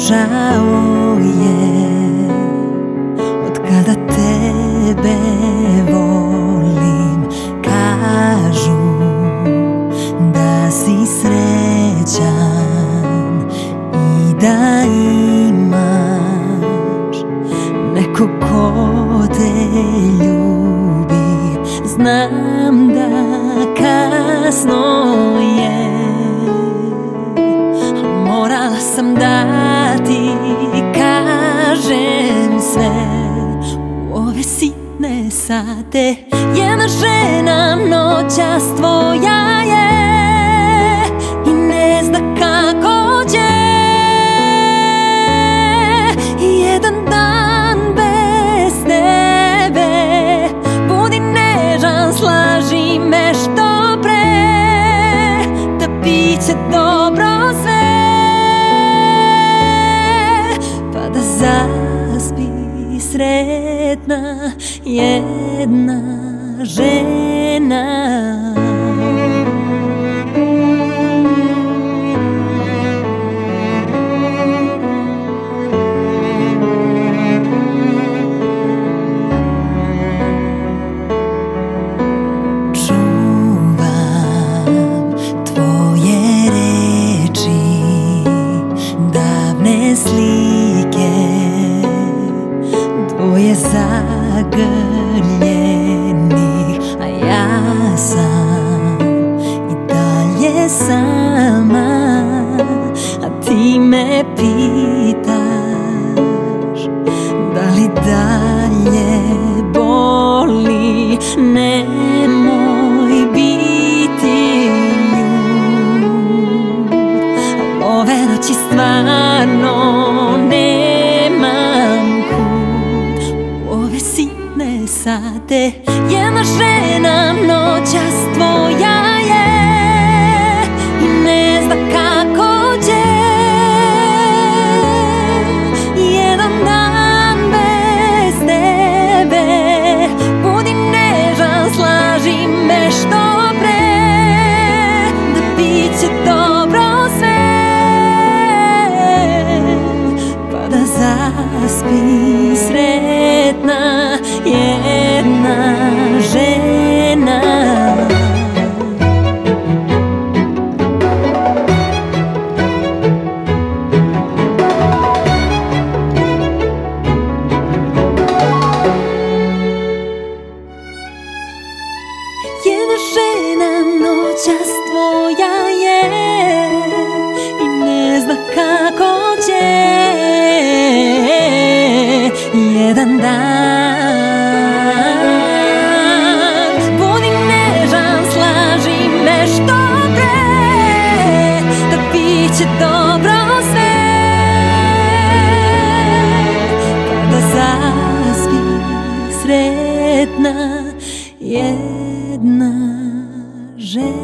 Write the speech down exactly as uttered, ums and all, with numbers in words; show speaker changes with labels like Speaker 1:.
Speaker 1: žao je od kada tebe volim. Kažu da si srećan i da imaš neko ko te ljubi. Znam da kasno je, morala sam da ti kažem sve u ove sitne sate. Jedna žena noćas tvoja je i ne zna kako će. Jedan dan bez tebe budi nežan, slaži me što pre, da biće dobro sve, pa da zaspi sretna jedna žena. Čuvam tvoje reči, davne slike, dvoje zagrljenih, a ja sam i dalje sama. A ti me pitaš da li dalje boli. Nemoj biti ljud, ove noći stvarno nemam kud. U ove sitne sate jedna žena noćas tvoja je i ne zna kako će. Jedan dan bez tebe budi nežan, slaži me što pre, da biće dobro sve, pa da zaspi sretna jedna žena. Jedna žena noćas tvoja je i ne zna kako će. Jedan dan budi nežan, slaži me što pre, da biće dobro sve, pa da zaspi sretna jedna žena.